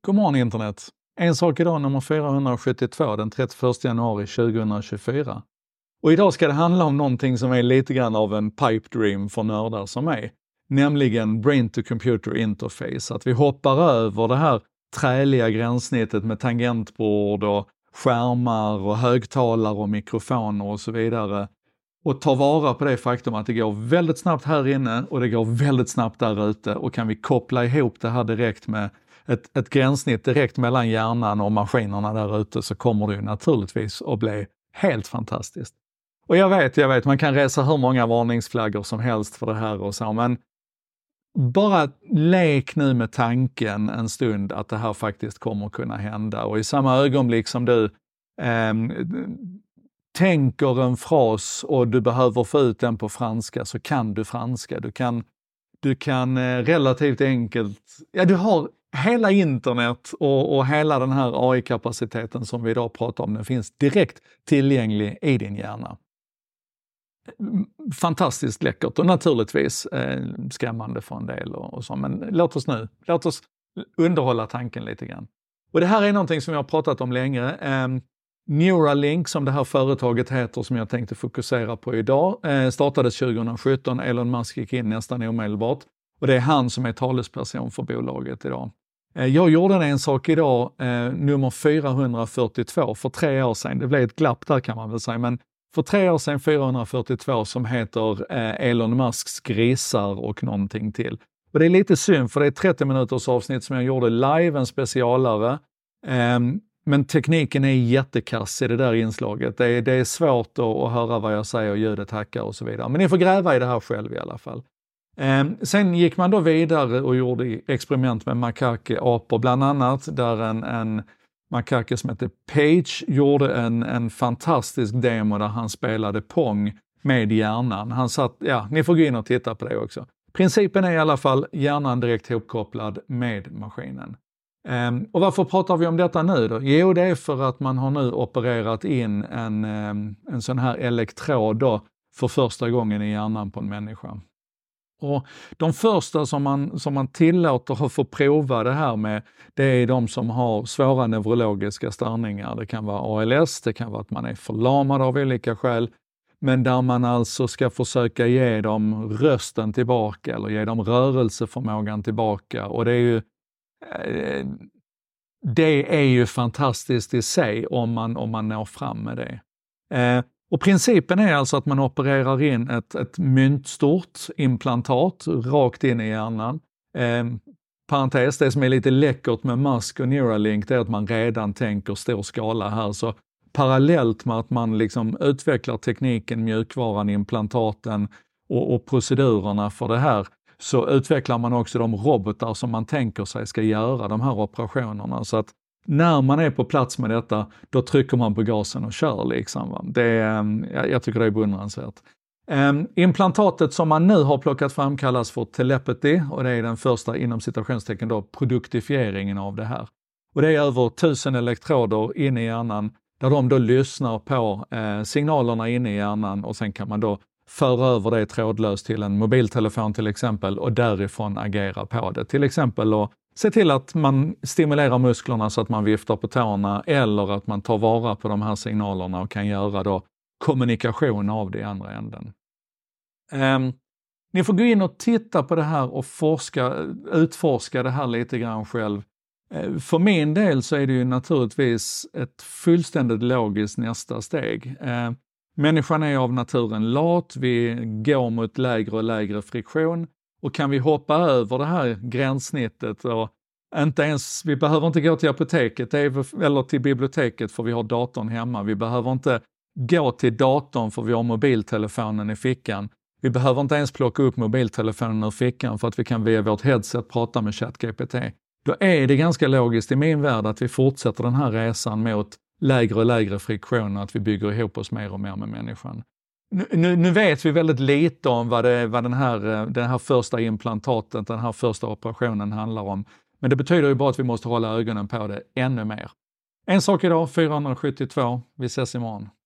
God morgon internet. En sak idag nummer 472 den 31 januari 2024. Och idag ska det handla om någonting som är lite grann av en pipe dream för nördar som mig. Nämligen Brain to Computer Interface. Att vi hoppar över det här träliga gränssnittet med tangentbord och skärmar och högtalare och mikrofoner och så vidare. Och tar vara på det faktum att det går väldigt snabbt här inne och det går väldigt snabbt där ute. Och kan vi koppla ihop det här direkt med ett gränssnitt direkt mellan hjärnan och maskinerna där ute, så kommer det ju naturligtvis att bli helt fantastiskt. Och jag vet, man kan resa hur många varningsflaggor som helst för det här och så, men bara lek nu med tanken en stund att det här faktiskt kommer kunna hända. Och i samma ögonblick som du tänker en fras och du behöver få ut den på franska, så kan du franska. Du kan relativt enkelt, du har hela internet och hela den här AI-kapaciteten som vi idag pratar om, den finns direkt tillgänglig i din hjärna. Fantastiskt läckert och naturligtvis skrämmande för en del och så, men låt oss underhålla tanken lite grann. Och det här är någonting som jag har pratat om länge. Neuralink, som det här företaget heter, som jag tänkte fokusera på idag, startades 2017. Elon Musk gick in nästan omedelbart och det är han som är talesperson för bolaget idag. Jag gjorde en sak idag, nummer 442, för 3 år sedan. Det blev ett glapp där kan man väl säga, men för 3 år sedan 442, som heter Elon Musks grisar och någonting till. Och det är lite synd, för det är 30 minuters avsnitt som jag gjorde live, en specialare. Men tekniken är jättekass i det där inslaget. Det är svårt att höra vad jag säger, ljudet hackar och så vidare. Men ni får gräva i det här själv i alla fall. Sen gick man då vidare och gjorde experiment med makake-apor bland annat, där en makake som heter Page gjorde en fantastisk demo där han spelade Pong med hjärnan. Han satt, ni får gå in och titta på det också. Principen är i alla fall hjärnan direkt ihopkopplad med maskinen. Och varför pratar vi om detta nu då? Jo, det är för att man har nu opererat in en sån här elektrod då för första gången i hjärnan på en människa. Och de första som man tillåter att få prova det här med, det är de som har svåra neurologiska störningar. Det kan vara ALS, det kan vara att man är förlamad av olika skäl, men där man alltså ska försöka ge dem rösten tillbaka eller ge dem rörelseförmågan tillbaka. Och det är ju fantastiskt i sig om man når fram med det. Och principen är alltså att man opererar in ett myntstort implantat rakt in i hjärnan. Parentes, det som är lite läckert med Musk och Neuralink, det är att man redan tänker stor skala här. Så parallellt med att man liksom utvecklar tekniken, mjukvaran, implantaten och procedurerna för det här, så utvecklar man också de robotar som man tänker sig ska göra de här operationerna. Så att när man är på plats med detta, då trycker man på gasen och kör liksom. Jag tycker det är beundransvärt. Implantatet som man nu har plockat fram kallas för telepathy, och det är den första inom citationstecken då produktifieringen av det här. Och det är över 1000 elektroder inne i hjärnan där de då lyssnar på signalerna inne i hjärnan, och sen kan man då föra över det trådlöst till en mobiltelefon till exempel och därifrån agera på det. Till exempel och se till att man stimulerar musklerna så att man viftar på tårna, eller att man tar vara på de här signalerna och kan göra då kommunikation av det i andra änden. Ni får gå in och titta på det här och utforska det här lite grann själv. För min del så är det ju naturligtvis ett fullständigt logiskt nästa steg. Människan är av naturen lat, vi går mot lägre och lägre friktion, och kan vi hoppa över det här gränssnittet och vi behöver inte gå till apoteket eller till biblioteket för vi har datorn hemma. Vi behöver inte gå till datorn för vi har mobiltelefonen i fickan. Vi behöver inte ens plocka upp mobiltelefonen ur fickan för att vi kan via vårt headset prata med ChatGPT. Då är det ganska logiskt i min värld att vi fortsätter den här resan mot lägre och lägre friktion, och att vi bygger ihop oss mer och mer med människan. Nu vet vi väldigt lite om vad den här första implantatet, den här första operationen handlar om. Men det betyder ju bara att vi måste hålla ögonen på det ännu mer. En sak idag, 472. Vi ses imorgon.